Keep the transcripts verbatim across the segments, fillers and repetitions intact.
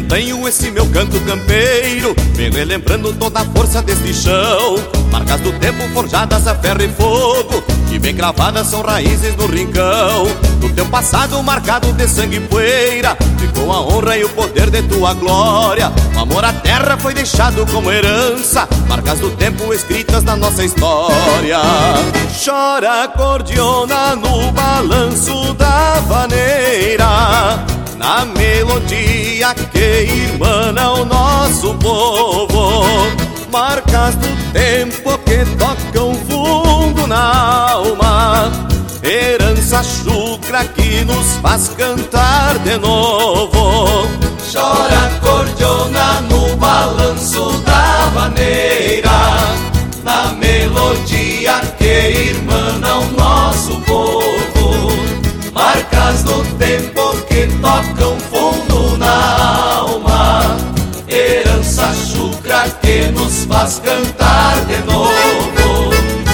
tenho esse meu canto campeiro, vem relembrando toda a força deste chão. Marcas do tempo forjadas a ferro e fogo, que bem cravadas são raízes no rincão. Do teu passado marcado de sangue e poeira, ficou a honra e o poder de tua glória. O amor à terra foi deixado como herança, marcas do tempo escritas na nossa história. Chora a cordiona no balanço da vaneira, na melodia que irmana o nosso povo. Marcas do tempo que tocam fundo na alma, herança chucra que nos faz cantar de novo. Chora a cordiona no balanço da vaneira, na melodia que irmana o nosso povo. Marcas do tempo que tocam fundo na alma, herança chucra que nos faz cantar de novo.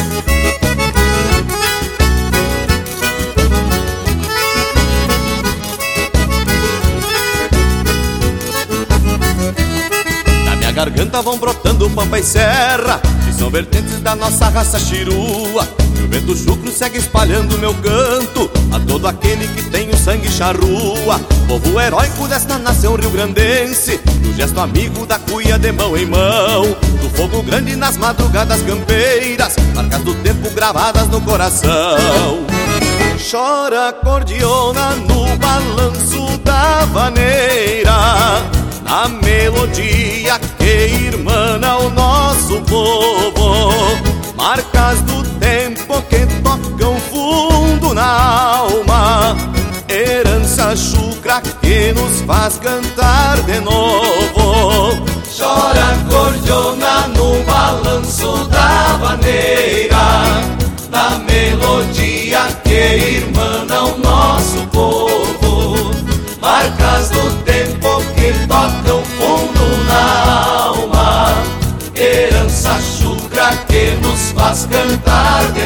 Da minha garganta vão brotando pampa e serra, que são vertentes da nossa raça chirua. E o vento chucro segue espalhando meu canto a todo aquele que tem o sangue charrua. Povo heróico desta nação rio-grandense, do gesto amigo da cuia de mão em mão, do fogo grande nas madrugadas campeiras, marcas do tempo gravadas no coração. Chora a cordiona no balanço da vaneira, na melodia que irmana o nosso povo. Marcas do tempo que tocam fundo na alma, herança chucra que nos faz cantar de novo. Chora a cordiona no balanço da vaneira, na melodia que irmana o nosso povo. Marcas do tempo que tocam fundo na alma, herança chucra que nos faz cantar de